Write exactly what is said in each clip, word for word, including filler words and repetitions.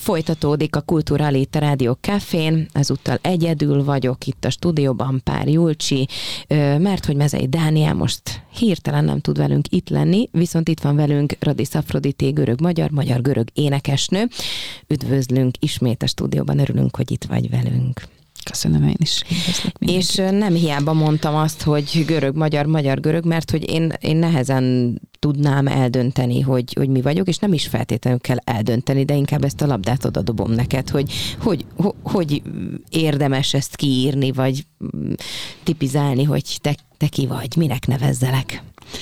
Folytatódik a Kulturális itt a Rádió Cafén, ezúttal egyedül vagyok itt a stúdióban, Pár Julcsi, mert hogy Mezei Dániel most hirtelen nem tud velünk itt lenni, viszont itt van velünk Radisz Afrodité, görög-magyar, magyar-görög énekesnő. Üdvözlünk ismét a stúdióban, örülünk, hogy itt vagy velünk. Köszönöm, én is. És nem hiába mondtam azt, hogy görög-magyar, magyar-görög, mert hogy én, én nehezen tudnám eldönteni, hogy, hogy mi vagyok, és nem is feltétlenül kell eldönteni, de inkább ezt a labdát oda dobom neked, hogy hogy, hogy, hogy érdemes ezt kiírni, vagy tipizálni, hogy te, te ki vagy, minek nevezzelek.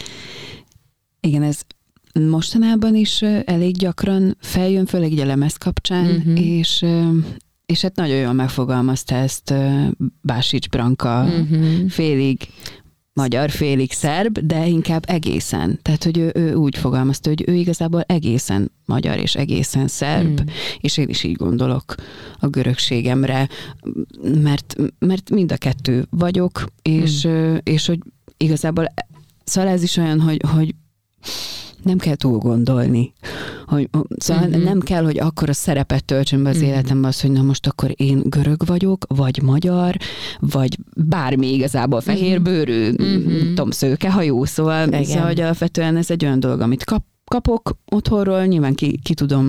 Igen, ez mostanában is elég gyakran feljön, főleg így a lemez kapcsán, uh-huh. és és hát nagyon jól megfogalmazta ezt Básics Branka, uh-huh. félig magyar, félig szerb, de inkább egészen. Tehát, hogy ő, ő úgy fogalmazta, hogy ő igazából egészen magyar és egészen szerb, uh-huh. és én is így gondolok a görögségemre, mert, mert mind a kettő vagyok, és, uh-huh. és hogy igazából szóval ez is olyan, hogy, hogy nem kell túl gondolni. Hogy, szóval uh-huh. nem kell, hogy akkor a szerepet töltsön be az uh-huh. életemben az, hogy na most akkor én görög vagyok, vagy magyar, vagy bármi igazából fehérbőrű, uh-huh. tudom, szőkehajó, szóval, szóval hogy alapvetően ez egy olyan dolog, amit kap, kapok otthonról, nyilván ki, ki tudom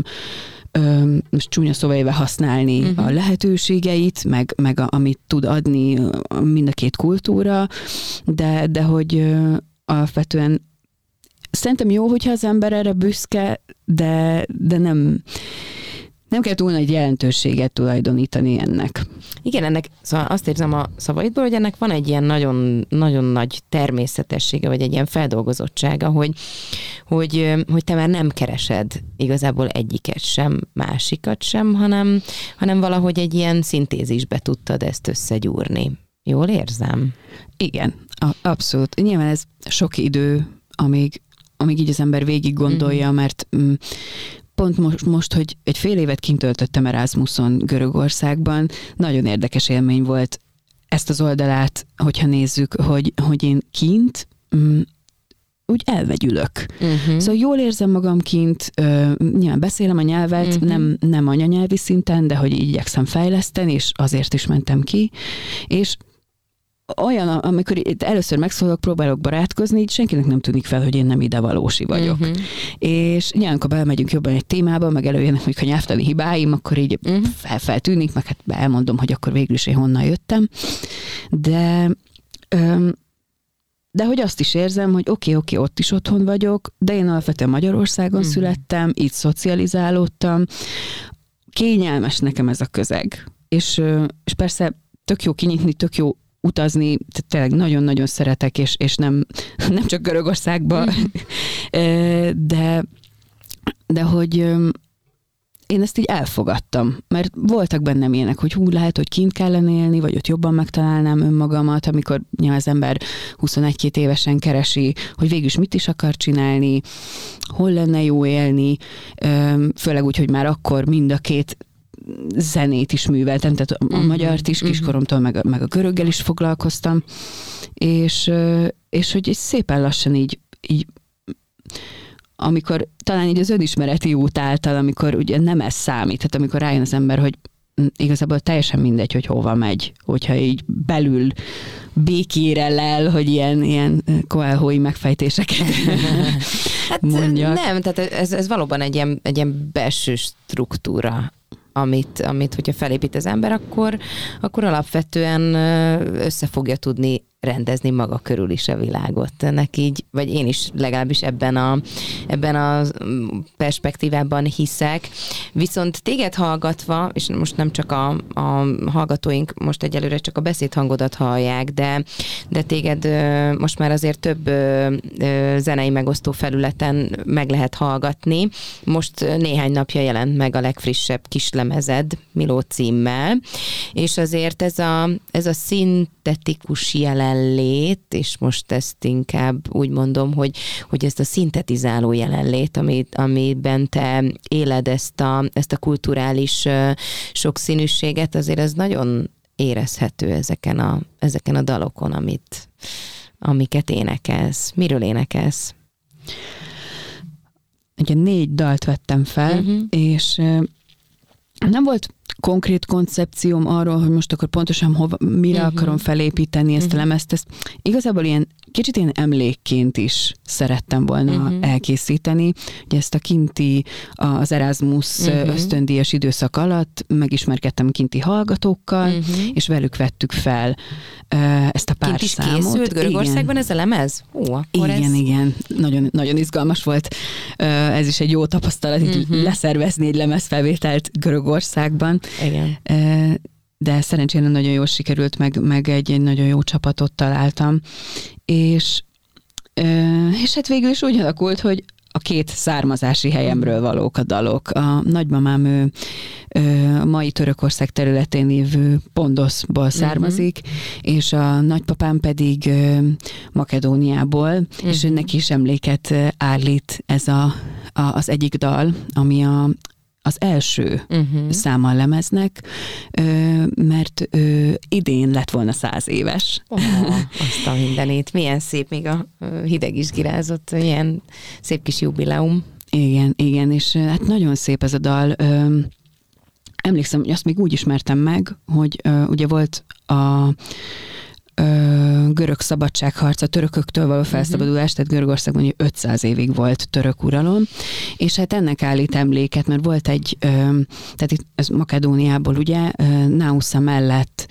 ö, most csúnya szóval éve használni uh-huh. a lehetőségeit, meg, meg a, amit tud adni mind a két kultúra, de, de hogy ö, alapvetően szerintem jó, hogyha az ember erre büszke, de, de nem, nem kell túl nagy jelentőséget tulajdonítani ennek. Igen, ennek szóval azt érzem a szavaidból, hogy ennek van egy ilyen nagyon, nagyon nagy természetessége, vagy egy ilyen feldolgozottsága, hogy, hogy, hogy te már nem keresed igazából egyiket sem, másikat sem, hanem, hanem valahogy egy ilyen szintézisbe tudtad ezt összegyúrni. Jól érzem? Igen, abszolút. Nyilván ez sok idő, amíg amíg így az ember végig gondolja, mm. mert mm, pont most, most, hogy egy fél évet kint töltöttem Erasmuson Görögországban, nagyon érdekes élmény volt ezt az oldalát, hogyha nézzük, hogy, hogy én kint mm, úgy elvegyülök. Uh-huh. Szóval jól érzem magam kint, uh, nyilván beszélem a nyelvet, uh-huh. nem, nem anyanyelvi szinten, de hogy így igyekszem fejleszteni, és azért is mentem ki, és olyan, amikor először megszólok, próbálok barátkozni, így senkinek nem tűnik fel, hogy én nem idevalósi vagyok. Uh-huh. És nyilván, amikor belemegyünk jobban egy témába, meg előjönnek mondjuk a nyelvtani hibáim, akkor így uh-huh. fel, feltűnik, meg hát elmondom, hogy akkor végül is én honnan jöttem. De, de hogy azt is érzem, hogy oké, okay, oké, okay, ott is otthon vagyok, de én alapvetően Magyarországon uh-huh. születtem, itt szocializálódtam. Kényelmes nekem ez a közeg. És, és persze tök jó kinyitni, tök jó utazni, tényleg nagyon-nagyon szeretek, és, és nem, nem csak Görögországba, de, de hogy én ezt így elfogadtam, mert voltak bennem ilyenek, hogy hú, lehet, hogy kint kellene élni, vagy ott jobban megtalálnám önmagamat, amikor nyilván az ember huszonegy-két évesen keresi, hogy végülis mit is akar csinálni, hol lenne jó élni, főleg úgy, hogy már akkor mind a két zenét is műveltem, tehát a uh-huh, magyart is kiskoromtól, meg a, meg a göröggel is foglalkoztam, és, és hogy szépen lassan így, így amikor talán így az önismereti út által, amikor ugye nem ez számít, tehát amikor rájön az ember, hogy igazából teljesen mindegy, hogy hova megy, hogyha így belül békére lel, hogy ilyen, ilyen Coelho-i megfejtéseket hát mondjak. Nem, tehát ez, ez valóban egy ilyen, egy ilyen belső struktúra, amit, amit hogyha felépít az ember, akkor, akkor alapvetően össze fogja tudni rendezni maga körül is a világot. Ennek így, vagy én is legalábbis ebben a, ebben a perspektívában hiszek. Viszont téged hallgatva, és most nem csak a, a hallgatóink most egyelőre csak a beszédhangodat hallják, de, de téged most már azért több zenei megosztó felületen meg lehet hallgatni. Most néhány napja jelent meg a legfrissebb kislemezed, Miló címmel, és azért ez a, ez a szintetikus jelenlét, és most ezt inkább úgy mondom, hogy, hogy ezt a szintetizáló jelenlét, amit, amiben te éled ezt a, ezt a kulturális sokszínűséget, azért ez nagyon érezhető ezeken a, ezeken a dalokon, amit, amiket énekelsz. Miről énekelsz? Ugye négy dalt vettem fel, uh-huh. és nem volt konkrét koncepcióm arról, hogy most akkor pontosan hova, mire uh-huh. akarom felépíteni ezt uh-huh. a lemezt. Ezt igazából ilyen kicsit ilyen emlékként is szerettem volna uh-huh. elkészíteni. Ugye ezt a kinti, az Erasmus uh-huh. ösztöndíjas időszak alatt megismerkedtem kinti hallgatókkal, uh-huh. és velük vettük fel uh, ezt a pár Kint is számot. Készült Görögországban ez a lemez? Ó, akkor igen, ez... igen. Nagyon, nagyon izgalmas volt. Uh, ez is egy jó tapasztalat, uh-huh. így leszervezni egy lemezfelvételt Görögországban. Igen. Uh, de szerencsére nagyon jól sikerült, meg, meg egy, egy nagyon jó csapatot találtam. És, és hát végül is úgy alakult, hogy a két származási helyemről valók a dalok. A nagymamám ő, a mai Törökország területén lévő Pondoszból származik, uh-huh. és a nagypapám pedig Makedóniából, uh-huh. és neki is emléket állít ez a, a, az egyik dal, ami a az első uh-huh. száma a lemeznek, mert idén lett volna száz éves. Oh, azt a mindenét. Milyen szép, még a hideg is girázott, ilyen szép kis jubileum. Igen, igen, és hát nagyon szép ez a dal. Emlékszem, hogy azt még úgy ismertem meg, hogy ugye volt a görög szabadságharc, a törököktől való felszabadulás, tehát Görögországban ötszáz évig volt török uralom, és hát ennek állít emléket, mert volt egy, tehát itt ez Makedóniából ugye, Nausza mellett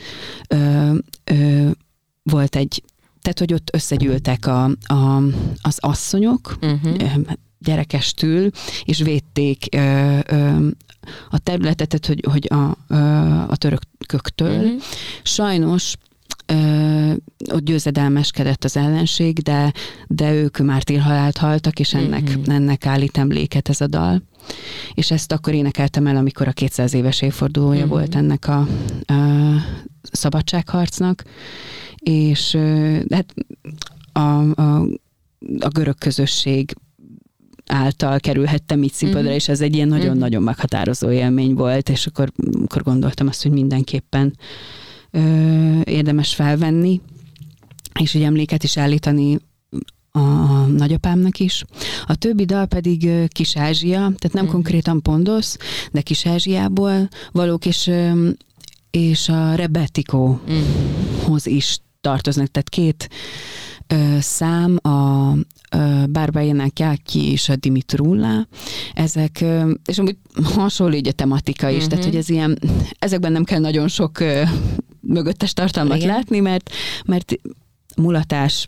volt egy, tehát hogy ott összegyűltek a, a, az asszonyok, uh-huh. gyerekestül, és védték a területet, tehát hogy, hogy a, a törököktől. Uh-huh. Sajnos Ö, ott győzedelmeskedett az ellenség, de, de ők mártírhalált haltak, és ennek, mm-hmm. ennek állít emléket ez a dal. És ezt akkor énekeltem el, amikor a kétszáz éves évfordulója mm-hmm. volt ennek a, a szabadságharcnak, és hát a, a, a görög közösség által kerülhettem így színpadra, mm-hmm. és ez egy ilyen nagyon-nagyon mm-hmm. meghatározó élmény volt, és akkor, akkor gondoltam azt, hogy mindenképpen Ö, érdemes felvenni, és egy emléket is állítani a nagyapámnak is. A többi dal pedig Kis-Ázsia, tehát nem uh-huh. konkrétan Pondosz, de Kis-Ázsiából valók, és, és a Rebetikohoz uh-huh. is tartoznak, tehát két ö, szám, a Bárbajának Jáki és a Dimitrulla, ezek, ö, és amúgy hasonló így a tematika is, uh-huh. tehát hogy ez ilyen, ezekben nem kell nagyon sok ö, mögöttes tartalmat igen. látni, mert, mert mulatás,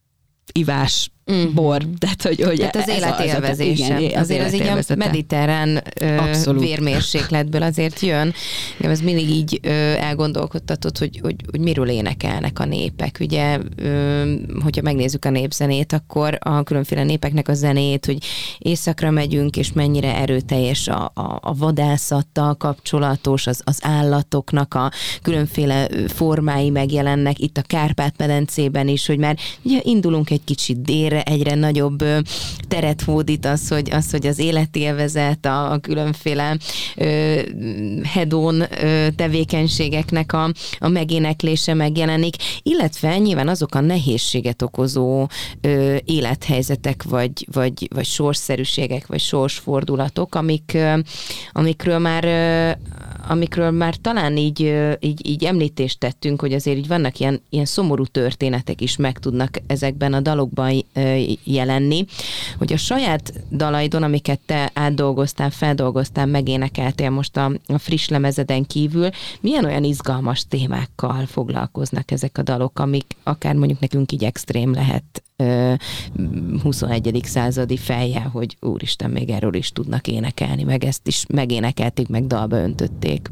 ivás, uh-huh. bor, tehát hogy, hogy tehát az életélvezése. Az, az azért az így a mediterrán ö, vérmérsékletből azért jön. Ez mindig így ö, elgondolkodtatott, hogy, hogy, hogy miről énekelnek a népek. Ugye, ö, hogyha megnézzük a népzenét, akkor a különféle népeknek a zenét, hogy északra megyünk, és mennyire erőteljes a, a, a vadászattal kapcsolatos, az, az állatoknak a különféle formái megjelennek itt a Kárpát-medencében is, hogy már ugye indulunk egy kicsit délre, egyre nagyobb teret hódít az, hogy az, hogy az életélvezet, a, a különféle ö, hedon ö, tevékenységeknek a, a megéneklése megjelenik, illetve nyilván azok a nehézséget okozó ö, élethelyzetek, vagy, vagy, vagy sorsszerűségek, vagy sorsfordulatok, amik, ö, amikről már ö, amikről már talán így, így, így említést tettünk, hogy azért így vannak ilyen, ilyen szomorú történetek is meg tudnak ezekben a dalokban jelenni, hogy a saját dalaidon, amiket te átdolgoztál, feldolgoztál, megénekeltél most a, a friss lemezeden kívül, milyen olyan izgalmas témákkal foglalkoznak ezek a dalok, amik akár mondjuk nekünk így extrém lehet huszonegyedik századi fejjel, hogy úristen, még erről is tudnak énekelni, meg ezt is megénekelték, meg dalba öntötték.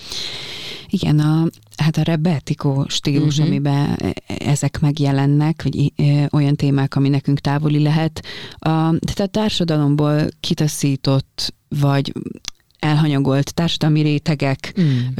Igen, a, hát a rebetiko stílus, uh-huh. amiben ezek megjelennek, vagy olyan témák, ami nekünk távoli lehet, a, tehát a társadalomból kitaszított, vagy elhanyagolt társadalmi rétegeknek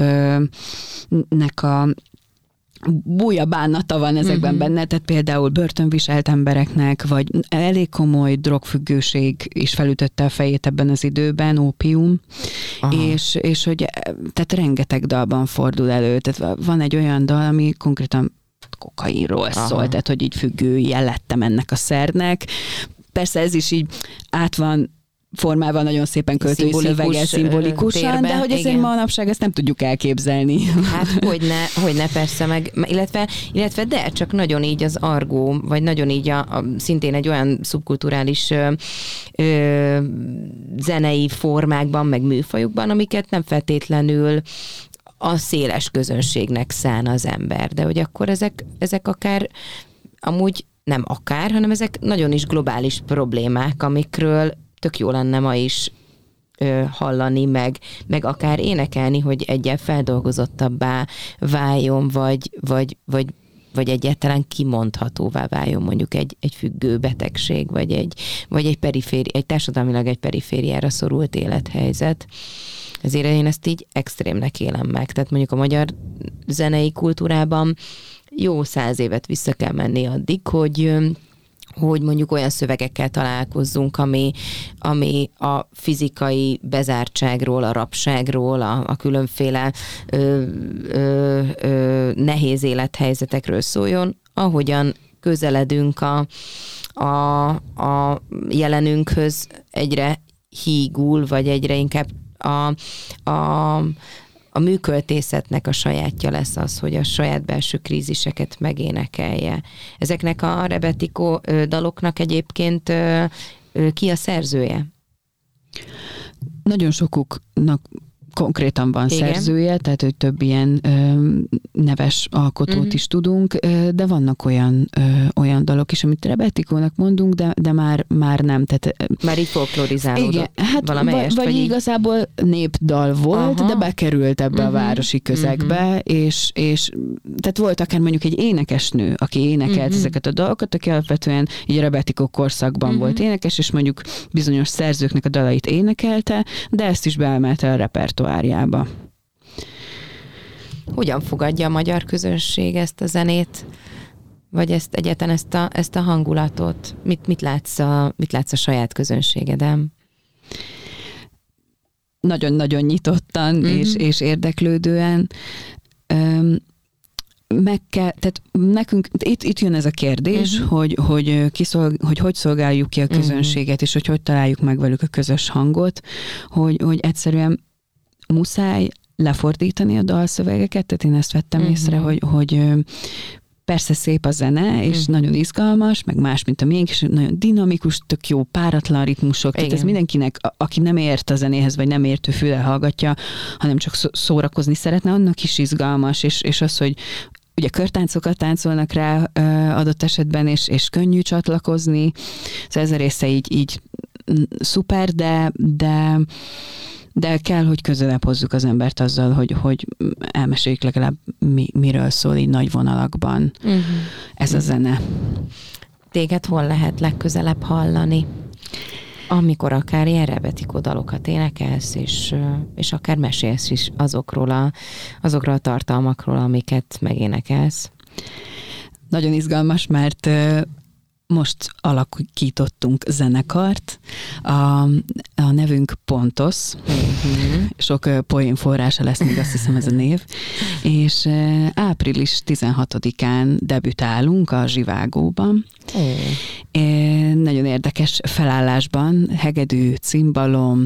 uh-huh. a búja bánata van ezekben uh-huh. benne, tehát például börtönviselt embereknek, vagy elég komoly drogfüggőség is felütötte a fejét ebben az időben, ópium, és, és hogy tehát rengeteg dalban fordul elő, tehát van egy olyan dal, ami konkrétan kokainról Aha. szól, tehát hogy így függője lettem ennek a szernek. Persze ez is így át van formával nagyon szépen költői szöveggel, szimbolikusan, térbe, de hogy azért manapság ezt nem tudjuk elképzelni. Hát hogyne, hogyne persze, meg, illetve, illetve de csak nagyon így az argó, vagy nagyon így a, a szintén egy olyan szubkulturális ö, ö, zenei formákban, meg műfajokban, amiket nem feltétlenül a széles közönségnek szán az ember. De hogy akkor ezek, ezek akár amúgy nem akár, hanem ezek nagyon is globális problémák, amikről tök jó lenne ma is ö, hallani, meg, meg akár énekelni, hogy egyen feldolgozottabbá váljon, vagy, vagy, vagy, vagy egyáltalán kimondhatóvá váljon mondjuk egy, egy függő betegség, vagy egy, vagy egy, periféri, egy társadalmilag egy perifériára szorult élethelyzet. Ezért én ezt így extrémnek élem meg. Tehát mondjuk a magyar zenei kultúrában jó száz évet vissza kell menni addig, hogy hogy mondjuk olyan szövegekkel találkozzunk, ami, ami a fizikai bezártságról, a rabságról, a, a különféle ö, ö, ö, nehéz élethelyzetekről szóljon, ahogyan közeledünk a, a, a jelenünkhöz, egyre hígul, vagy egyre inkább a, a, a műköltészetnek a sajátja lesz az, hogy a saját belső kríziseket megénekelje. Ezeknek a Rebetiko daloknak egyébként ki a szerzője? Nagyon sokuknak konkrétan van igen. szerzője, tehát hogy több ilyen ö, neves alkotót uh-huh. is tudunk, ö, de vannak olyan ö, olyan dalok is, amit Rebetikónak mondunk, de, de már, már nem. Tehát, már így folklorizálódott igen, hát valamelyest? Vagy, vagy igazából népdal volt, aha. de bekerült ebbe uh-huh. a városi közegbe, uh-huh. és, és tehát volt akár mondjuk egy énekesnő, aki énekelt uh-huh. ezeket a dalokat, aki alapvetően így a Rebetikó korszakban uh-huh. volt énekes, és mondjuk bizonyos szerzőknek a dalait énekelte, de ezt is beemelte a repertoárjába. Hogyan fogadja a magyar közönség ezt a zenét, vagy ezt egyáltalán ezt a, ezt a hangulatot? Mit, mit, látsz a, mit látsz a saját közönségedem? Nagyon-nagyon nyitottan mm-hmm. és, és érdeklődően. Öm, meg kell, tehát nekünk, itt, itt jön ez a kérdés, uh-huh. hogy, hogy, kiszolg, hogy hogy szolgáljuk ki a közönséget, uh-huh. és hogy hogy találjuk meg velük a közös hangot, hogy, hogy egyszerűen muszáj lefordítani a dalszövegeket, tehát én ezt vettem uh-huh. észre, hogy, hogy persze szép a zene, és uh-huh. nagyon izgalmas, meg más, mint a miénk, és nagyon dinamikus, tök jó, páratlan ritmusok, igen. tehát ez mindenkinek, aki nem ért a zenéhez, vagy nem értő füllel hallgatja, hanem csak szórakozni szeretne, annak is izgalmas, és, és az, hogy ugye körtáncokat táncolnak rá adott esetben, és, és könnyű csatlakozni, szóval ez a része így, így szuper, de, de de kell, hogy közelebb hozzuk az embert azzal, hogy, hogy elmeséljük legalább mi, miről szól így nagy vonalakban uh-huh. ez a zene. Téged hol lehet legközelebb hallani? Amikor akár ilyen Rebetiko dalokat énekelsz, és, és akár mesélsz is azokról a, azokról a tartalmakról, amiket megénekelsz. Nagyon izgalmas, mert most alakítottunk zenekart, a, a nevünk Pontos, uh-huh. sok poén forrása lesz még, azt hiszem ez a név, és április tizenhatodikán debütálunk a Zsivágóban. Uh. Nagyon érdekes felállásban, hegedű, cimbalom,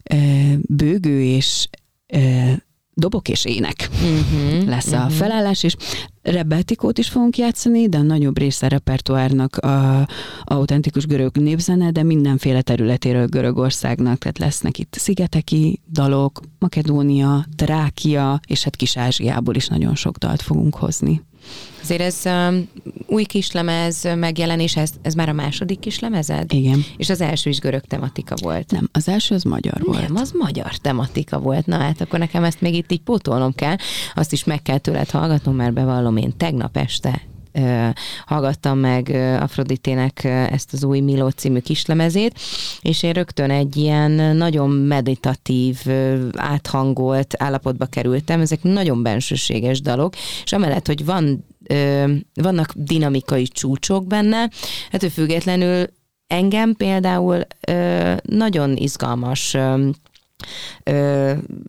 bőgő és dobok és ének uh-huh, lesz uh-huh. a felállás, és Rebetikót is fogunk játszani, de a nagyobb része a repertoárnak a autentikus görög népzene, de mindenféle területéről Görögországnak, tehát lesznek itt szigeteki dalok, Makedónia, Trákia, és hát Kis-Ázsiából is nagyon sok dalt fogunk hozni. Azért ez um, új kislemez megjelenés, ez, ez már a második kislemezed? Igen. És az első is görög tematika volt? Nem, az első az magyar volt. Nem, az magyar tematika volt. Na hát akkor nekem ezt még itt így pótolnom kell. Azt is meg kell tőled hallgatnom, mert bevallom, én tegnap este uh, hallgattam meg uh, Afroditének uh, ezt az új Miló című kislemezét, és én rögtön egy ilyen nagyon meditatív, uh, áthangolt állapotba kerültem. Ezek nagyon bensőséges dalok, és amellett, hogy van Ö, vannak dinamikai csúcsok benne, ettől függetlenül engem például ö, nagyon izgalmas ö, ö,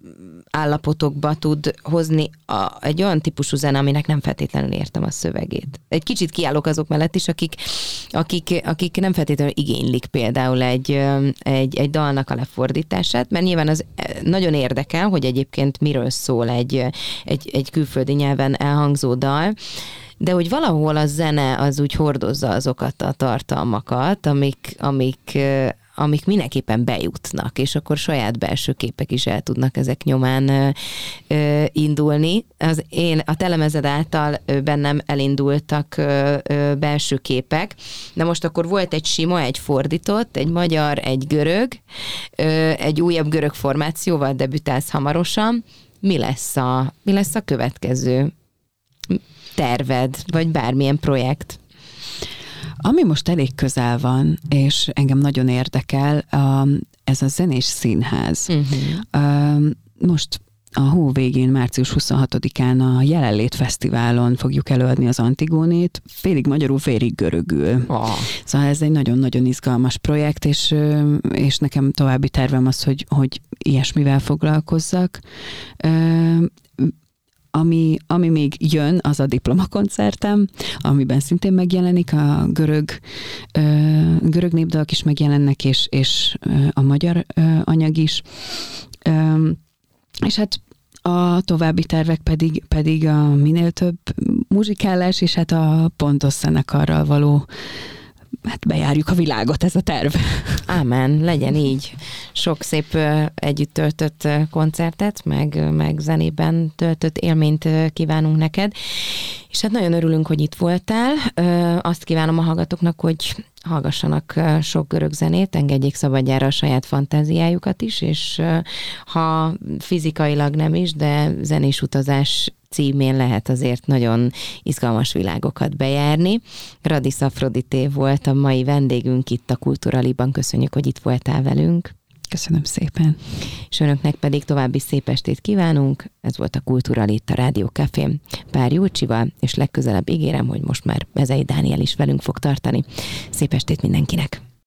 állapotokba tud hozni a, egy olyan típusú zene, aminek nem feltétlenül értem a szövegét. Egy kicsit kiállok azok mellett is, akik, akik, akik nem feltétlenül igénylik például egy, egy, egy dalnak a lefordítását, mert nyilván az nagyon érdekel, hogy egyébként miről szól egy, egy, egy külföldi nyelven elhangzó dal, de hogy valahol a zene az úgy hordozza azokat a tartalmakat, amik, amik, amik mindenképpen bejutnak, és akkor saját belső képek is el tudnak ezek nyomán ö, ö, indulni. Az én, a te lemezed által ö, bennem elindultak ö, ö, belső képek, de most akkor volt egy sima, egy fordított, egy magyar, egy görög, ö, egy újabb görög formációval debütálsz hamarosan. Mi lesz a, mi lesz a következő terved, vagy bármilyen projekt? Ami most elég közel van, és engem nagyon érdekel, a, ez a zenés színház. Uh-huh. Most a hó végén, március huszonhatodikán a Jelenlét Fesztiválon fogjuk előadni az Antigónét, félig magyarul, félig görögül. Oh. Szóval ez egy nagyon-nagyon izgalmas projekt, és, és nekem további tervem az, hogy, hogy ilyesmivel foglalkozzak. Ami, ami még jön, az a diplomakoncertem, amiben szintén megjelenik a görög, ö, görög népdalok is megjelennek, és, és a magyar ö, anyag is. Ö, és hát a további tervek pedig, pedig a minél több muzsikálás, és hát a Pontos zenekarral való, hát bejárjuk a világot, ez a terv. Ámen, legyen így. Sok szép együtt töltött koncertet, meg, meg zenében töltött élményt kívánunk neked. És hát nagyon örülünk, hogy itt voltál. Azt kívánom a hallgatóknak, hogy hallgassanak sok görög zenét, engedjék szabadjára a saját fantáziájukat is, és ha fizikailag nem is, de zenés utazás címén lehet azért nagyon izgalmas világokat bejárni. Radisz Afrodité volt a mai vendégünk itt a Kulturaliban. Köszönjük, hogy itt voltál velünk. Köszönöm szépen. És önöknek pedig további szép estét kívánunk. Ez volt a Kulturali itt a Rádió Cafén Pár Júlcsival, és legközelebb ígérem, hogy most már Mezei Dániel is velünk fog tartani. Szép estét mindenkinek!